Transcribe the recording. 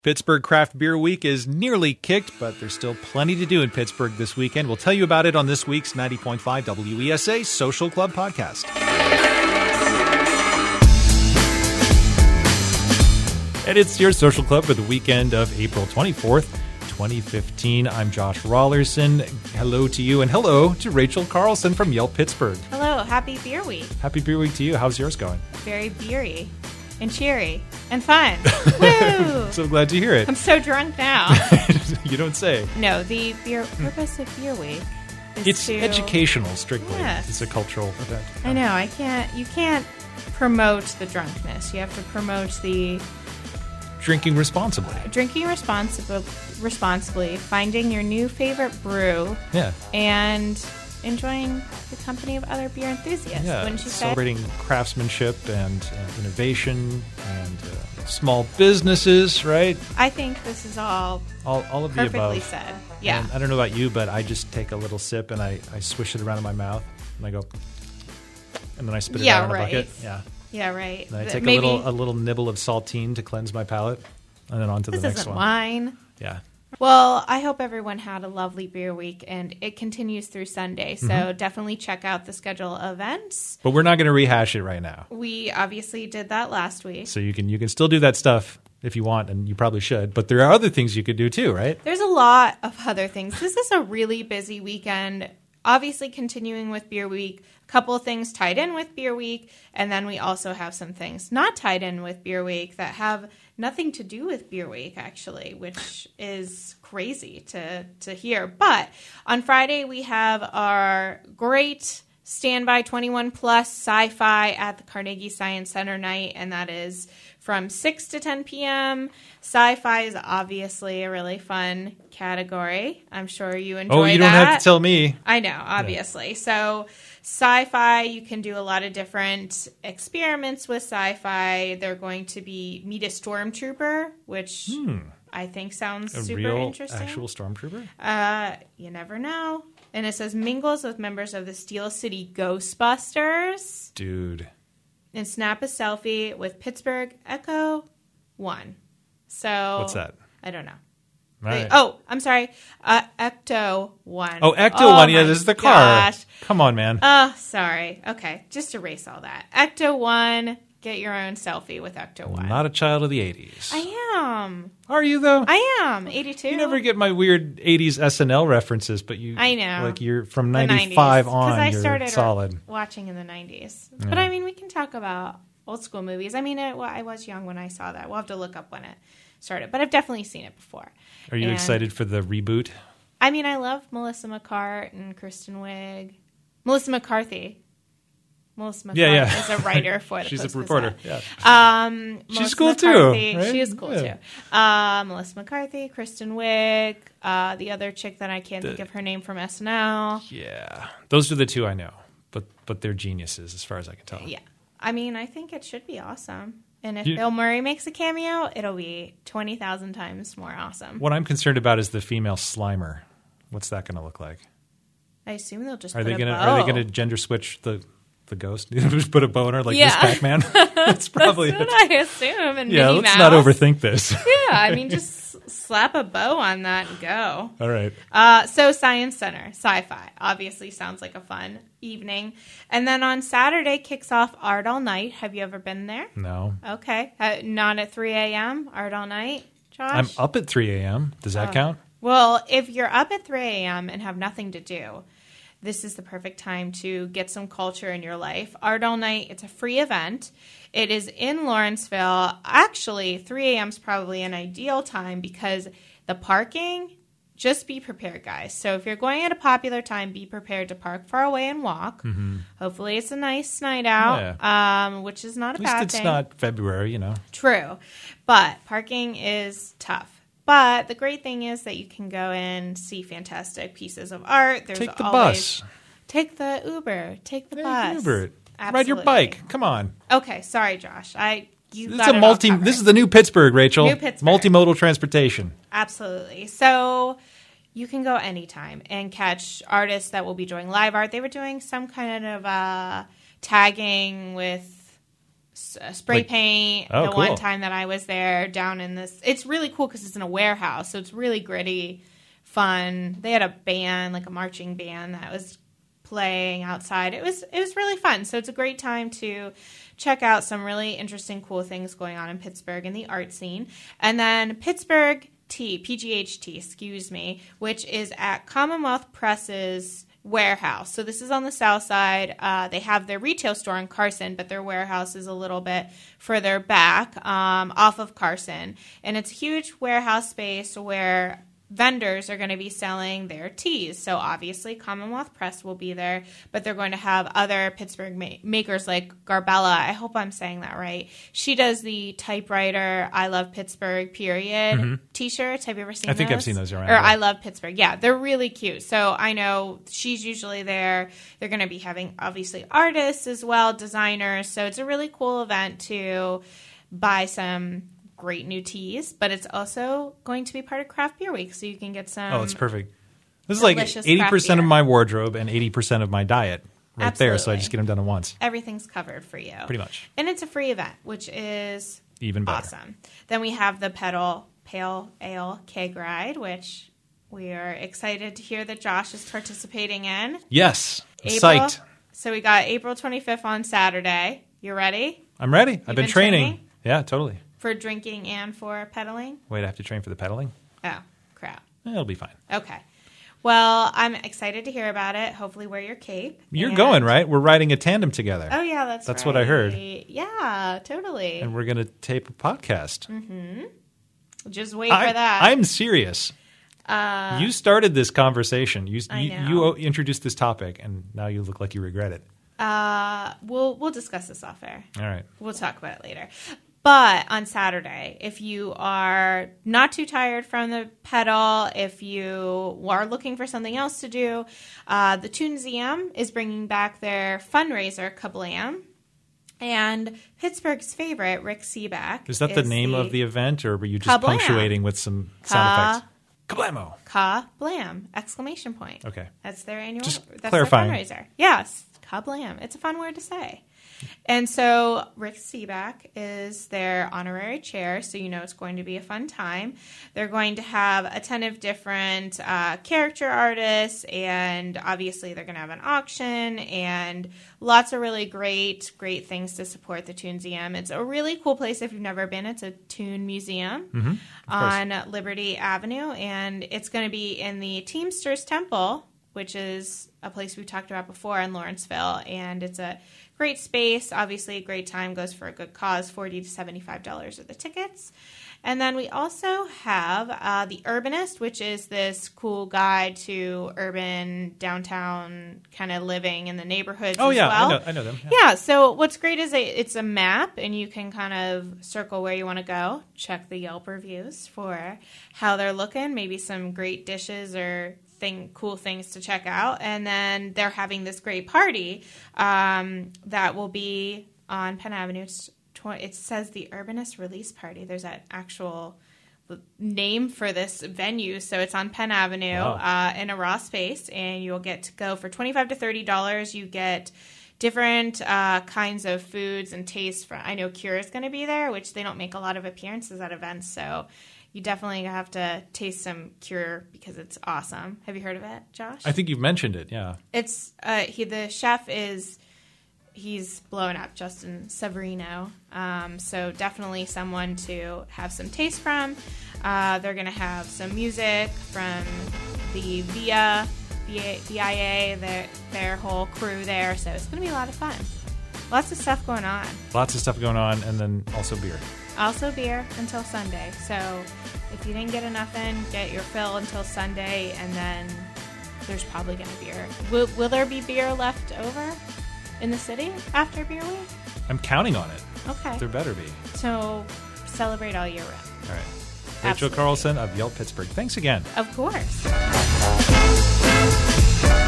Pittsburgh Craft Beer Week is nearly kicked, but there's still plenty to do in Pittsburgh this weekend. We'll tell you about it on this week's 90.5 WESA Social Club podcast. And it's your Social Club for the weekend of April 24th, 2015. I'm Josh Rawlerson. Hello to you, and hello to Rachel Carlson from Yelp Pittsburgh. Hello, happy beer week. Happy Beer Week to you. How's yours going? Very beery and cheery and fun. Woo! So glad to hear it. I'm so drunk now. You don't say. No, the purpose of Beer Week is It's educational, strictly. Yes. It's a cultural event. I know. You can't promote the drunkenness. You have to promote the Drinking responsibly. drinking responsibly, finding your new favorite brew, Yeah. and enjoying the company of other beer enthusiasts. Yeah. Wouldn't you say? Celebrating craftsmanship and innovation and small businesses, right? I think this is all All of the perfectly above. said. Yeah. And I don't know about you, but I just take a little sip and I swish it around in my mouth and I go, and then I spit it out in a bucket. Yeah. Yeah, right. And I take Maybe a little nibble of saltine to cleanse my palate, and then on to the this next isn't one. wine. Yeah. Well, I hope everyone had a lovely beer week, and it continues through Sunday. So definitely check out the schedule of events. But we're not going to rehash it right now. We obviously did that last week. So you can still do that stuff if you want, and you probably should. But there are other things you could do too, right? There's a lot of other things. This is a really busy weekend. Obviously, continuing with Beer Week, a couple of things tied in with Beer Week, and then we also have some things not tied in with Beer Week that have nothing to do with Beer Week, actually, which is crazy to hear. But on Friday, we have our great Standby 21 Plus Sci-Fi at the Carnegie Science Center night, and that is from 6 to 10 p.m. Sci-fi is obviously a really fun category. I'm sure you enjoy that. Oh, you don't have to tell me. I know, obviously. Yeah. So sci-fi, you can do a lot of different experiments with sci-fi. They're going to be meet a stormtrooper, which I think sounds super real, interesting. Actual stormtrooper? You never know. And it says mingles with members of the Steel City Ghostbusters. Dude. And snap a selfie with Pittsburgh Ecto 1. So What's that? I don't know. Right. I'm sorry. Ecto 1. Oh, Ecto 1. Yeah, this is the car. Gosh. Come on, man. Sorry. Okay, just erase all that. Ecto 1. Get your own selfie with Ecto 1. Not a child of the 80s. I am. Are you, though? I am. 82. You never get my weird 80s SNL references, but you... I know. Like, you're from The 95 90s. on, I you're started solid. watching in the 90s. Yeah. But, I mean, we can talk about old school movies. I mean, I was young when I saw that. We'll have to look up when it started. But I've definitely seen it before. Are you excited for the reboot? I mean, I love Melissa McCart and Kristen Wiig. Melissa McCarthy. Melissa McCarthy is a writer for the She's Post a reporter. Gazette. Yeah. She's Melissa cool McCarthy, too. Right? She is cool Yeah. too. Melissa McCarthy, Kristen Wiig, the other chick that I can't think of her name from SNL. Yeah. Those are the two I know. But they're geniuses as far as I can tell. Yeah. I mean, I think it should be awesome. And if Bill Murray makes a cameo, it'll be 20,000 times more awesome. What I'm concerned about is the female Slimer. What's that going to look like? I assume they'll just Are put they a going bow. to gender switch the ghost? Just put a bow on her like Yeah. Miss Pac-Man? That's probably That's what I assume. And Yeah, Minnie let's Mouse. not overthink this. Yeah, I mean, just slap a bow on that and go. All right. So Science Center, sci-fi, obviously sounds like a fun evening. And then on Saturday kicks off Art All Night. Have you ever been there? No. Okay. Not at 3 a.m., Art All Night, Josh? I'm up at 3 a.m. Does that count? Well, if you're up at 3 a.m. and have nothing to do, this is the perfect time to get some culture in your life. Art All Night, it's a free event. It is in Lawrenceville. Actually, 3 a.m. is probably an ideal time because the parking, just be prepared, guys. So if you're going at a popular time, be prepared to park far away and walk. Mm-hmm. Hopefully it's a nice night out, which is not a bad thing. At least it's not February, True. But parking is tough. But the great thing is that you can go in, see fantastic pieces of art. There's Take the always, bus. Take the Uber. Take the bus. Uber it. Absolutely. Ride your bike. Come on. Okay, sorry, Josh. This is the new Pittsburgh, Rachel. New Pittsburgh. Multimodal transportation. Absolutely. So you can go anytime and catch artists that will be doing live art. They were doing some kind of tagging with spray paint. Oh, the cool. one time that I was there down in this, it's really cool because it's in a warehouse, so it's really gritty, fun. They had a band, like a marching band that was playing outside. It was really fun. So it's a great time to check out some really interesting, cool things going on in Pittsburgh in the art scene. And then Pittsburgh PGHT, excuse me, which is at Commonwealth Press's warehouse. So this is on the south side. They have their retail store in Carson, but their warehouse is a little bit further back off of Carson. And it's a huge warehouse space where vendors are going to be selling their teas. So obviously Commonwealth Press will be there, but they're going to have other Pittsburgh makers like Garbella. I hope I'm saying that right. She does the typewriter I Love Pittsburgh period t-shirts. Have you ever seen those? I think I've seen those around. Or I Love Pittsburgh. Yeah, they're really cute. So I know she's usually there. They're going to be having obviously artists as well, designers. So it's a really cool event to buy some great new teas, but it's also going to be part of Craft Beer Week, so you can get some. Oh, it's perfect. This is like delicious 80% of beer. my wardrobe and 80% of my diet right there, so I Absolutely. just get them done at once. Everything's covered for you. Pretty much. And it's a free event, which is Even better. awesome. Then we have the Pale Ale Keg Ride, which we are excited to hear that Josh is participating in. Yes. I'm April, psyched. So we got April 25th on Saturday. You ready? I'm ready. I've been training. training? Yeah, totally. For drinking and for pedaling? Wait, I have to train for the pedaling? Oh, crap. It'll be fine. Okay. Well, I'm excited to hear about it. Hopefully wear your cape. You're And- going, right? We're riding a tandem together. Oh, yeah, that's right. That's what I heard. Yeah, totally. And we're going to tape a podcast. Just wait for that. I'm serious. You started this conversation. I know. You introduced this topic, and now you look like you regret it. We'll discuss this off air. All right. We'll talk about it later. But on Saturday, if you are not too tired from the pedal, if you are looking for something else to do, the Toonseum is bringing back their fundraiser, Kablam. And Pittsburgh's favorite, Rick Seaback. Is that the name of the event, or were you just Kablam. punctuating with some sound effects? Kablamo! Kablam! Exclamation point. Okay. That's their annual. Just that's clarifying. Their fundraiser. Yes, Kablam. It's a fun word to say. And so Rick Seaback is their honorary chair, so you know it's going to be a fun time. They're going to have a ton of different character artists, and obviously they're going to have an auction and lots of really great things to support the Toonseum. It's a really cool place if you've never been. It's a Toon Museum on Liberty Avenue, and it's going to be in the Teamsters Temple, which is a place we've talked about before in Lawrenceville, and it's a great space. Obviously, a great time, goes for a good cause. $40 to $75 are the tickets. And then we also have The Urbanist, which is this cool guide to urban downtown kind of living in the neighborhoods as well. I know them. Yeah, so what's great is it's a map, and you can kind of circle where you want to go, check the Yelp reviews for how they're looking, maybe some great dishes or cool things to check out. And then they're having this great party that will be on Penn Avenue. It says the Urbanist Release Party. There's an actual name for this venue. So it's on Penn Avenue in a raw space, and you'll get to go for $25 to $30. You get different kinds of foods and tastes. I know Cure is going to be there, which they don't make a lot of appearances at events, so you definitely have to taste some Cure because it's awesome. Have you heard of it, Josh? I think you've mentioned it, yeah. It's the chef he's blowing up, Justin Severino. So definitely someone to have some taste from. They're going to have some music from the VIA, their whole crew there. So it's going to be a lot of fun. Lots of stuff going on. Lots of stuff going on, and then also beer. Also beer until Sunday. So if you didn't get enough in, get your fill until Sunday, and then there's probably going to be beer. Will there be beer left over in the city after Beer Week? I'm counting on it. Okay. There better be. So celebrate all year round. All right. Rachel Absolutely. Carlson of Yelp Pittsburgh. Thanks again. Of course.